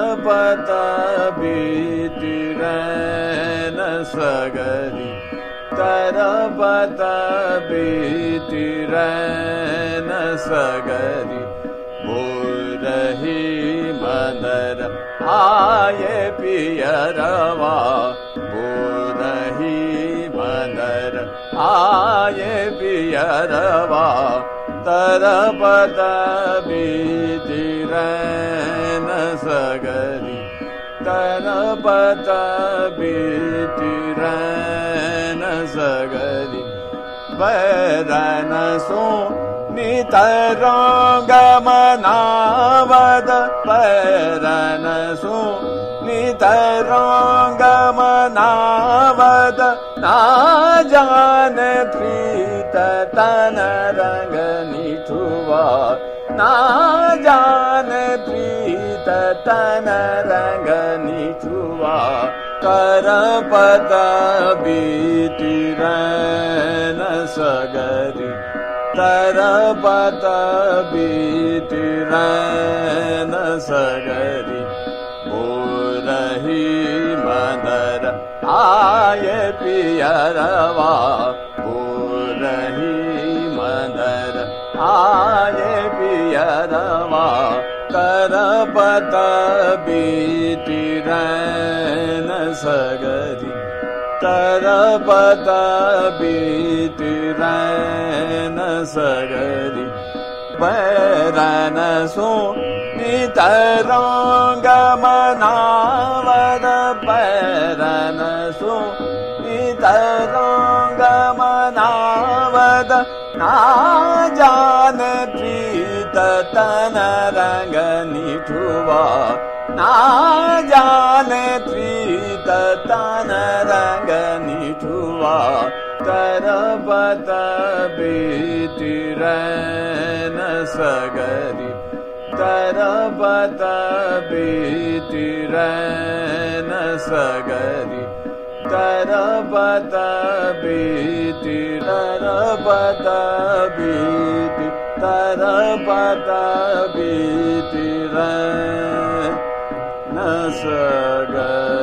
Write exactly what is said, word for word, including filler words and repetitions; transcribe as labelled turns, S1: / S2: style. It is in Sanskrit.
S1: तरपत बीति रैन सगरी तरपत बीति रैन सगरी बुरही मदर आये पियरवा बुरही मदर आये पियरवा तरपत बीति रैन सगरी तरपत बीति रैन सगरी बैरन सो नितरंग मनावद बैरन सो नितरंग मनावद ना जान प्रीत तन रंग निठुआ ना जान प्रीत तन रंग निठुआ तरपत बीति रैन सगरी तरपत बीति रैन सगरी बुरही मदर आये पियरवा बुरही मदर आये पियरवा तरपत बीति रैन सगरी तरपत बीति रैन सगरी बैरन सो नितरंग मनावद बैरन सो नितरंग मनावद ना जान प्रीत तन रंग निठुआ ना जान प्रीत तन रंग निठुआ तरपत बीति रैन सगरी तरपत बीति रैन सगरी तरपत बीति तरपत बीति तरपत बीति रैन सगरी।